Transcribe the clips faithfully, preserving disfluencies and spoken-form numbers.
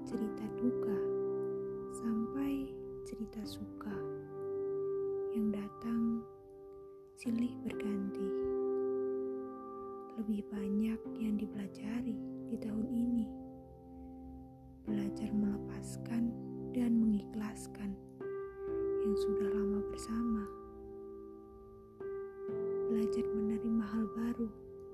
cerita duka, sampai cerita suka yang datang silih berganti. Lebih banyak yang dipelajari di tahun ini. Belajar melepaskan dan mengikhlaskan yang sudah lama bersama. Belajar menerima hal baru.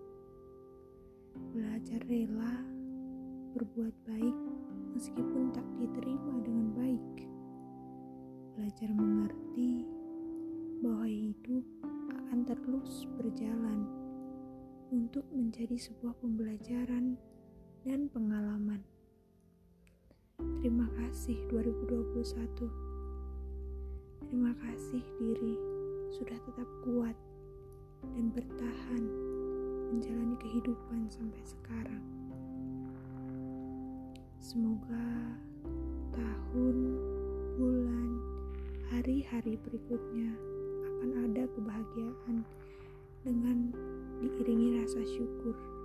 Belajar rela berbuat baik meskipun tak diterima dengan baik. Belajar mengerti bahwa hidup akan terus berjalan untuk menjadi sebuah pembelajaran dan pengalaman. Terima kasih dua ribu dua puluh satu. Terima kasih diri sudah tetap kuat dan bertahan menjalani kehidupan sampai sekarang. Semoga tahun, bulan, hari-hari berikutnya akan ada kebahagiaan dengan diiringi rasa syukur.